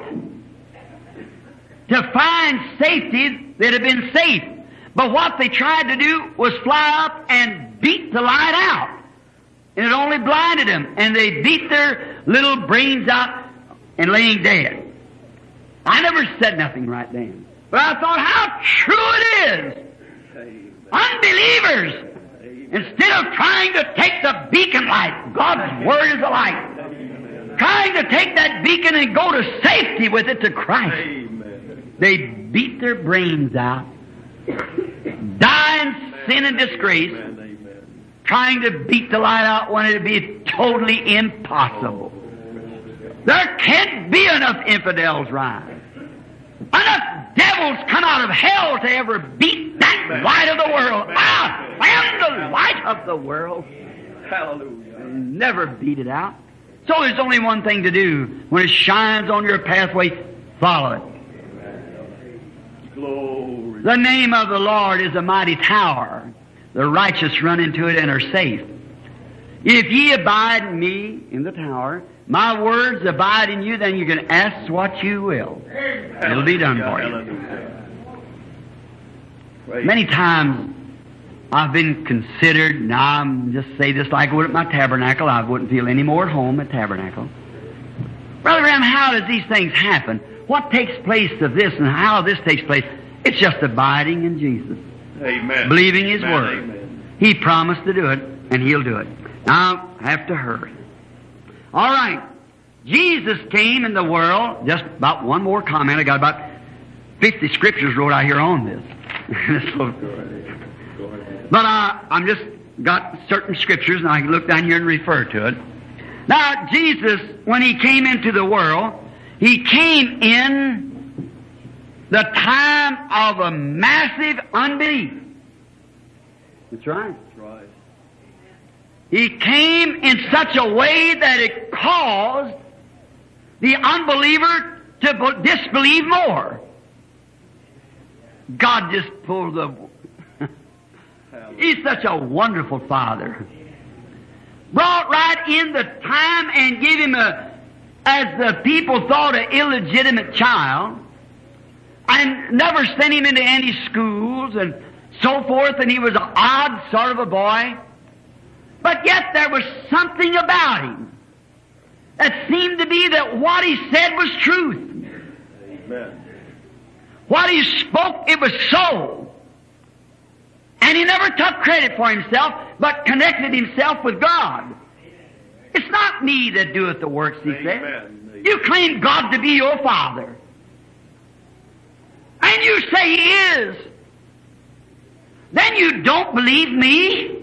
B: to find safety, they'd have been safe. But what they tried to do was fly up and beat the light out. And it only blinded them. And they beat their little brains out and laying dead. I never said nothing right then. But I thought how true it is.
A: Amen.
B: Unbelievers, instead of trying to take the beacon light, God's Word is a light, trying to take that beacon and go to safety with it to Christ,
A: Amen.
B: they beat their brains out, die in sin and disgrace,
A: Amen. Amen.
B: trying to beat the light out when it would be totally impossible. There can't be enough infidels rise, enough devils come out of hell to ever beat that light of the world. I am the light of the world.
A: Hallelujah.
B: Never beat it out. So there's only one thing to do. When it shines on your pathway, follow it.
A: Glory.
B: The name of the Lord is a mighty tower. The righteous run into it and are safe. If ye abide in me, in the tower, my words abide in you, then you can ask what you will. It'll be done for you.
A: Hallelujah. Praise
B: Many times I've been considered, now I'm just say this like I would at my tabernacle, I wouldn't feel any more at home at tabernacle. Brother Graham, how does these things happen? What takes place of this and how this takes place? It's just abiding in Jesus.
A: Amen.
B: Believing His
A: Amen.
B: Word.
A: Amen.
B: He promised to do it, and He'll do it. Now, I have to hurry. All right. Jesus came in the world. Just about one more comment. I got about 50 scriptures wrote out here on this. So,
A: Go ahead.
B: but I'm just got certain scriptures, and I can look down here and refer to it. Now, Jesus, when He came into the world, He came in the time of a massive unbelief. That's right.
A: That's right.
B: He came in such a way that it caused the unbeliever to disbelieve more. God just pulled the... He's such a wonderful Father. Brought right in the time and gave him as the people thought, an illegitimate child, and never sent him into any schools and so forth, and he was an odd sort of a boy. But yet there was something about him that seemed to be that what he said was truth.
A: Amen.
B: What he spoke, it was so. And he never took credit for himself, but connected himself with God. It's not me that doeth the works, he said.
A: Amen.
B: You claim God to be your Father. And you say He is. Then you don't believe me.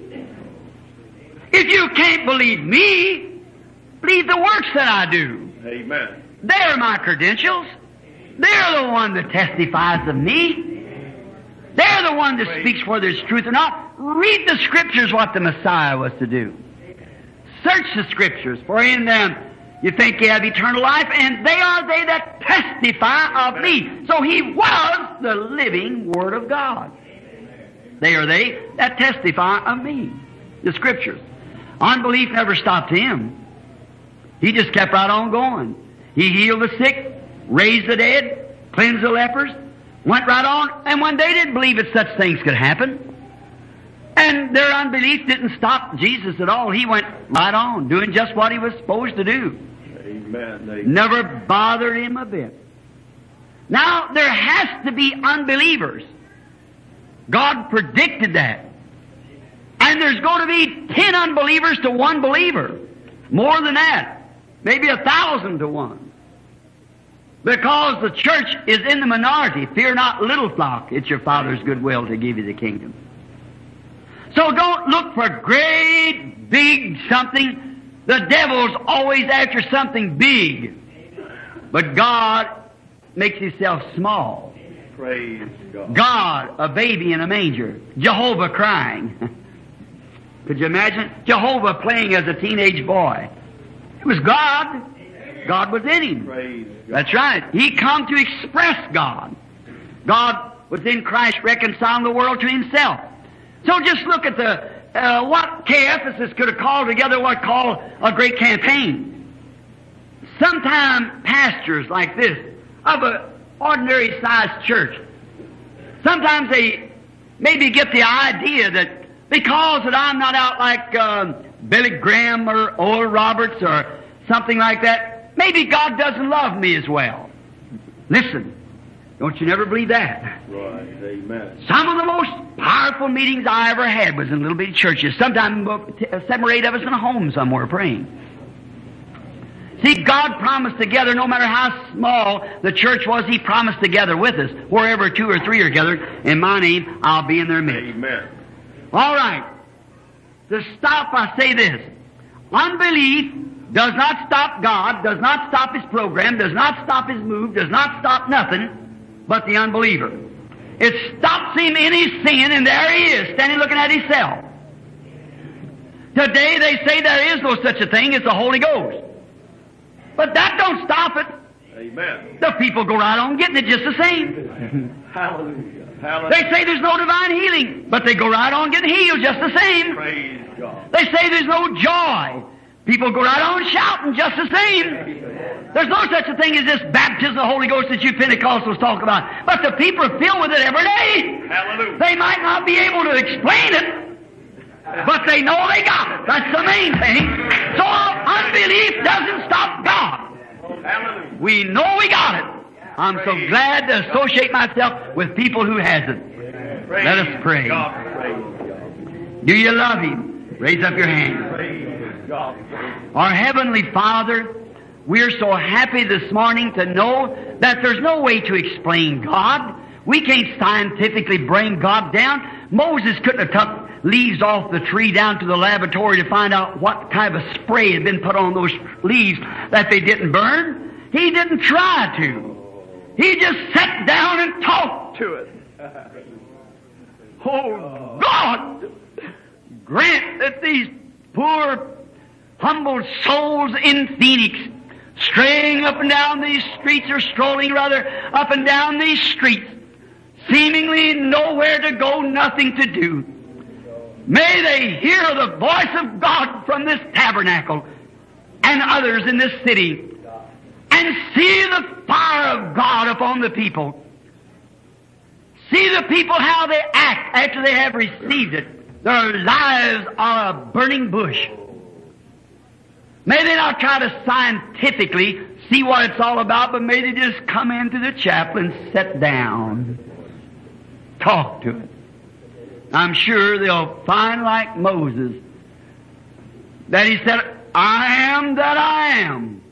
B: If you can't believe me, believe the works that I do.
A: Amen.
B: They're my credentials. They're the one that testifies of me. They're the one that speaks whether it's truth or not. Read the Scriptures what the Messiah was to do. Search the Scriptures, for in them you think you have eternal life, and they are they that testify of me. So He was the living Word of God. They are they that testify of me. The Scriptures. Unbelief never stopped Him. He just kept right on going. He healed the sick, raised the dead, cleansed the lepers, went right on, and when they didn't believe that such things could happen, and their unbelief didn't stop Jesus at all, He went right on, doing just what He was supposed to do.
A: Amen. Amen.
B: Never bothered Him a bit. Now, there has to be unbelievers. God predicted that. And there's going to be 10 unbelievers to 1 believer. More than that. Maybe 1,000 to 1. Because the church is in the minority. Fear not, little flock. It's your Father's good will to give you the kingdom. So don't look for great, big something. The devil's always after something big. But God makes Himself small.
A: Praise God.
B: God, a baby in a manger. Jehovah crying. Could you imagine? Jehovah playing as a teenage boy. It was God. God was in Him.
A: Praise God.
B: That's right. He come to express God. God was in Christ reconciling the world to Himself. So just look at the what Caiaphas could have called together what called a great campaign. Sometimes pastors like this of an ordinary sized church, sometimes they maybe get the idea that because that I'm not out like Billy Graham or Oral Roberts or something like that, maybe God doesn't love me as well. Listen, don't you never believe that.
A: Right. Amen.
B: Some of the most powerful meetings I ever had was in little bitty churches. Sometimes 7 or 8 of us in a home somewhere praying. See, God promised together, no matter how small the church was, He promised together with us. Wherever 2 or 3 are gathered, in my name, I'll be in their midst.
A: Amen.
B: All right. To stop, I say this. Unbelief does not stop God, does not stop His program, does not stop His move, does not stop nothing, but the unbeliever. It stops him in his sin, and there he is, standing looking at himself. Today they say there is no such a thing as the Holy Ghost. But that don't stop it.
A: Amen.
B: The people go right on getting it just the same.
A: Hallelujah. Hallelujah.
B: They say there's no divine healing, but they go right on getting healed just the same.
A: Praise God.
B: They say there's no joy. People go right on shouting just the same. There's no such a thing as this baptism of the Holy Ghost that you Pentecostals talk about. But the people are filled with it every day.
A: Hallelujah.
B: They might not be able to explain it, but they know they got it. That's the main thing. So unbelief doesn't stop God.
A: Hallelujah.
B: We know we got it. I'm so glad to associate myself with people who has it.
A: Praise
B: Let us pray.
A: God. Praise God.
B: Do you love Him? Raise up your hand.
A: Praise God.
B: Our Heavenly Father, we're so happy this morning to know that there's no way to explain God. We can't scientifically bring God down. Moses couldn't have took leaves off the tree down to the laboratory to find out what kind of spray had been put on those leaves that they didn't burn. He didn't try to. He just sat down and talked to it. Oh, God, grant that these poor, humble souls in Phoenix, straying up and down these streets, or strolling rather up and down these streets, seemingly nowhere to go, nothing to do, may they hear the voice of God from this tabernacle and others in this city, and see the fire of God upon the people. See the people how they act after they have received it. Their lives are a burning bush. May they not try to scientifically see what it's all about, but may they just come into the chapel and sit down. Talk to it. I'm sure they'll find, like Moses, that he said, I am that I am.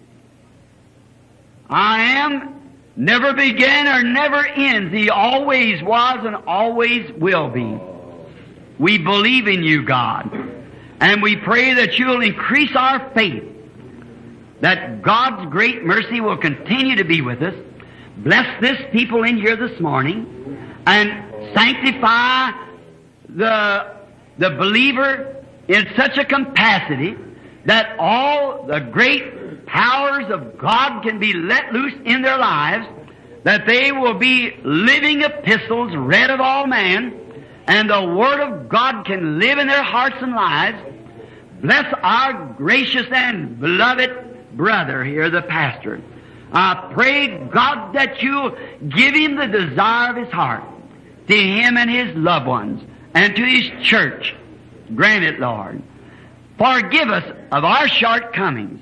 B: I am never began or never ends. He always was and always will be. We believe in you, God, and we pray that you'll increase our faith, that God's great mercy will continue to be with us. Bless this people in here this morning, and sanctify the believer in such a capacity that all the great powers of God can be let loose in their lives, that they will be living epistles read of all men, and the Word of God can live in their hearts and lives. Bless our gracious and beloved brother here, the pastor. I pray, God, that you'll give him the desire of his heart, to him and his loved ones, and to his church. Grant it, Lord. Forgive us of our shortcomings,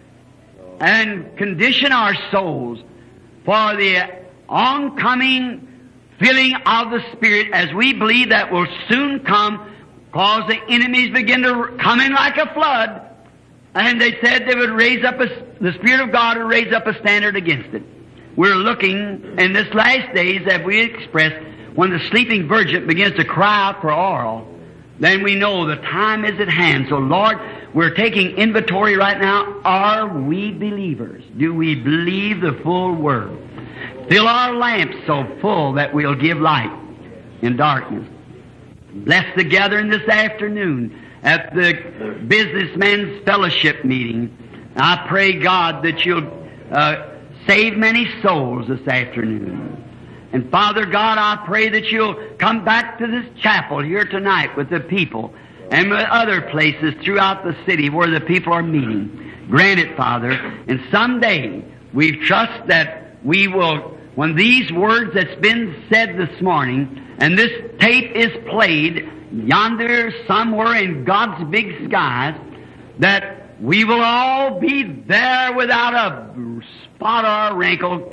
B: and condition our souls for the oncoming filling of the Spirit, as we believe that will soon come, cause the enemies begin to come in like a flood. And they said they would raise up the Spirit of God would raise up a standard against it. We're looking in this last days, as we expressed, when the sleeping virgin begins to cry out for oil, then we know the time is at hand. So, Lord, we're taking inventory right now. Are we believers? Do we believe the full Word? Fill our lamps so full that we'll give light in darkness. Bless the gathering this afternoon at the businessmen's fellowship meeting. I pray, God, that you'll save many souls this afternoon. And Father God, I pray that you'll come back to this chapel here tonight with the people and with other places throughout the city where the people are meeting. Grant it, Father. And someday we trust that we will, when these words that's been said this morning, and this tape is played yonder somewhere in God's big skies, that we will all be there without a spot or a wrinkle,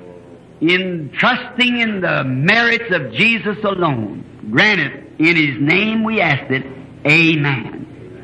B: in trusting in the merits of Jesus alone. Grant it. In His name we ask it. Amen.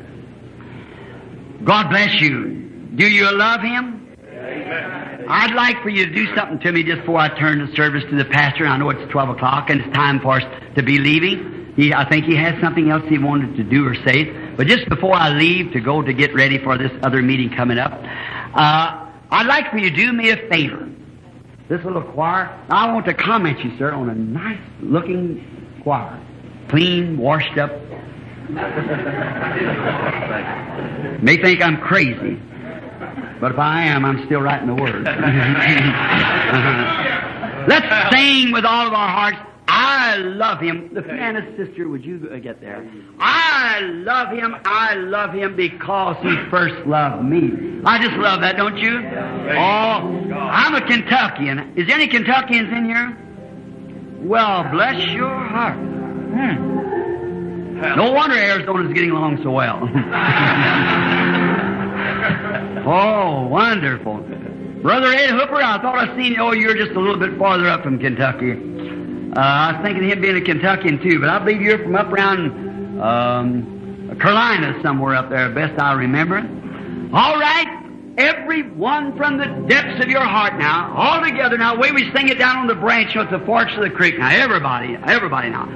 B: God bless you. Do you love Him?
A: Amen.
B: I'd like for you to do something to me just before I turn the service to the pastor. I know it's 12 o'clock and it's time for us to be leaving. I think he has something else he wanted to do or say. But just before I leave to go to get ready for this other meeting coming up, I'd like for you to do me a favor. This little choir. I want to comment you, sir, on a nice-looking choir. Clean, washed up. May think I'm crazy, but if I am, I'm still writing the words. Let's sing with all of our hearts. I love Him. The pianist sister, would you get there? I love Him because He first loved me. I just love that, don't you? Oh, I'm a Kentuckian. Is any Kentuckians in here? Well, bless your heart. No wonder Arizona's getting along so well. Oh, wonderful. Brother Ed Hooper, I thought I seen you. Oh, you're just a little bit farther up from Kentucky. I was thinking of him being a Kentuckian too, but I believe you're from up around Carolina, somewhere up there, best I remember. All right, everyone from the depths of your heart now, all together now, way we sing it down on the branch at the forks of the creek. Now, everybody now.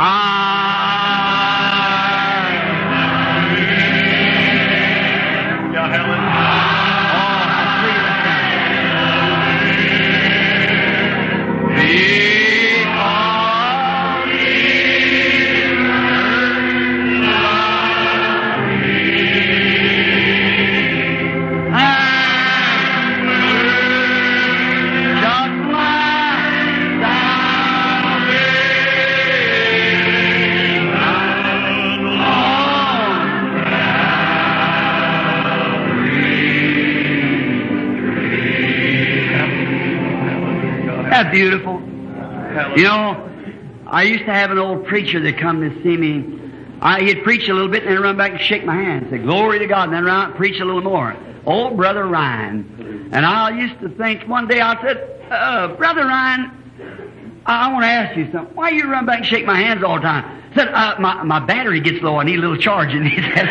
B: That's beautiful. You know, I used to have an old preacher that come to see me. He'd preach a little bit and then run back and shake my hand and say, "Glory to God," and then run out and preach a little more. Old Brother Ryan. And I used to think, one day I said, "Brother Ryan, I want to ask you something. Why you run back and shake my hands all the time?" I said, my battery gets low. I need a little charging. He said,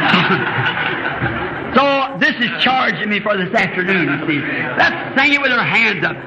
B: so this is charging me for this afternoon, you see. Let's sing it with our hands up.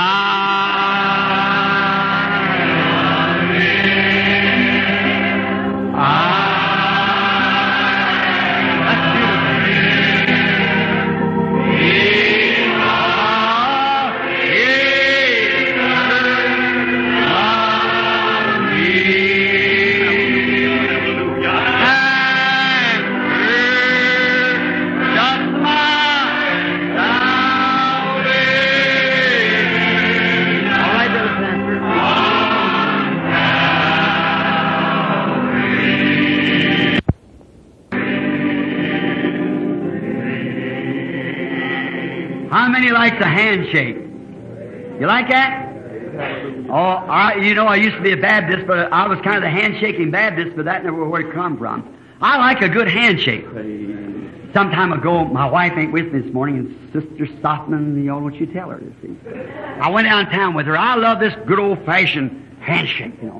B: How many likes a handshake? You like that? Oh, I used to be a Baptist, but I was kind of the handshaking Baptist, but that never where it come from. I like a good handshake. Some time ago, my wife ain't with me this morning, and Sister Stockman, you know what you tell her, you see. I went downtown with her. I love this good old-fashioned handshake, you know.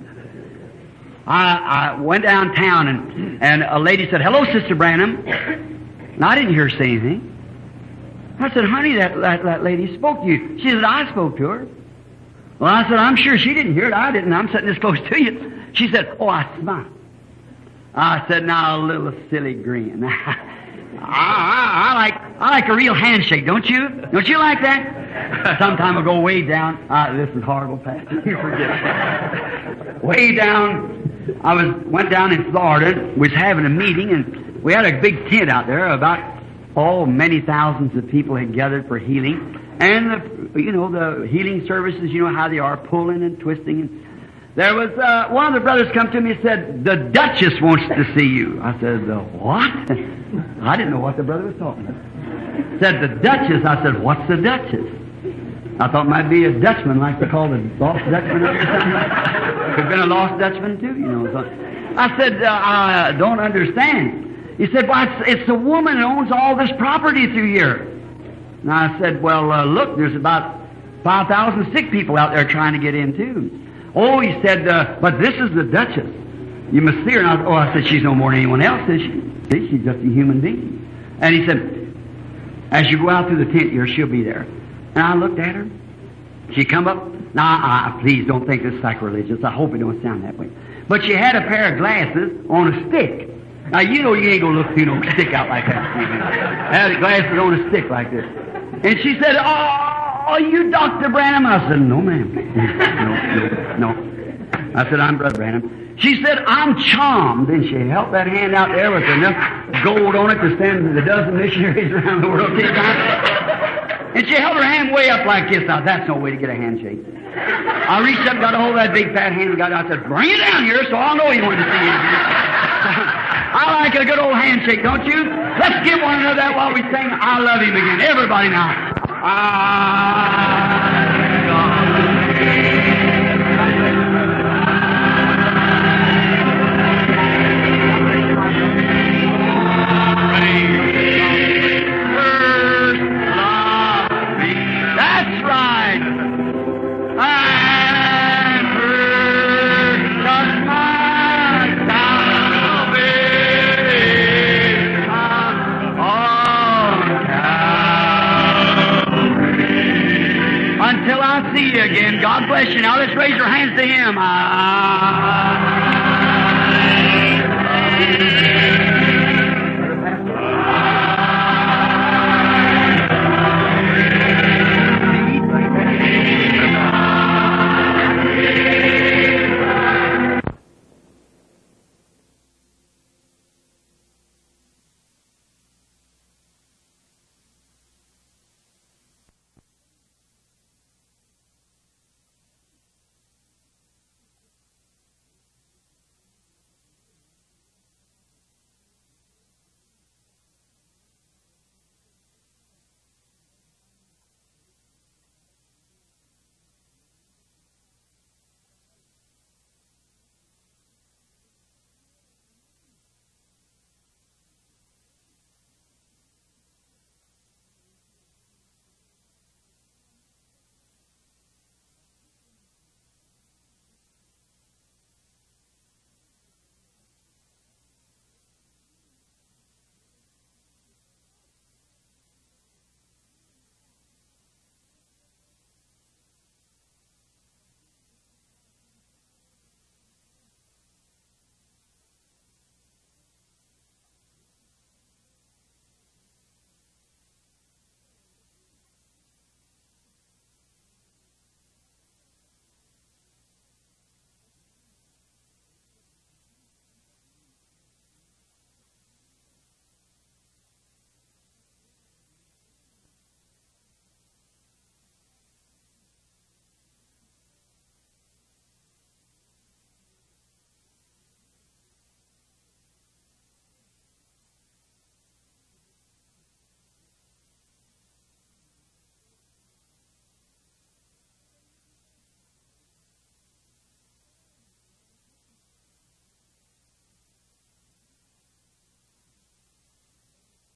B: I went downtown, and a lady said, "Hello, Sister Branham." And I didn't hear her say anything. I said, "Honey, that lady spoke to you." She said, "I spoke to her." Well, I said, "I'm sure she didn't hear it. I didn't. I'm sitting this close to you." She said, "Oh, I smiled." I said, "Now, a little silly grin." I like a real handshake, don't you? Don't you like that? Sometime ago, way down. This is horrible, Pastor. You forget it. Way down, went down in Florida. Was having a meeting, and we had a big tent out there. About many thousands of people had gathered for healing, and the healing services. You know how they are, pulling and twisting. And there was one of the brothers come to me and said, "The Duchess wants to see you." I said, "The what?" I didn't know what the brother was talking about. Said, "The Duchess." I said, "What's the Duchess?" I thought it might be a Dutchman, like they call the lost Dutchman or something. Could have been a lost Dutchman too, you know. So I said, "I don't understand." He said, "Well, it's the woman that owns all this property through here." And I said, "Well, look, there's about 5,000 sick people out there trying to get in too." "Oh," he said, "but this is the Duchess. You must see her." And I said, "She's no more than anyone else, is she? See, she's just a human being." And he said, "As you go out through the tent here, she'll be there." And I looked at her. She come up. Now, please don't think this is sacrilegious. I hope it don't sound that way. But she had a pair of glasses on a stick. Now, you know you ain't going to look through no stick out like that. Had glasses on a stick like this. And she said, "Oh,
C: "Oh, you Dr. Branham?" I said, "No, ma'am." No. I said, "I'm Brother Branham." She said, "I'm charmed." And she held that hand out there with enough gold on it to send a dozen missionaries around the world 10 times. And she held her hand way up like this. Now, that's no way to get a handshake. I reached up, got a hold of that big fat hand, and got out. I said, "Bring it down here so I'll know you wanted to see it." I like a good old handshake, don't you? Let's give one another that while we sing "I Love Him" again. Everybody now.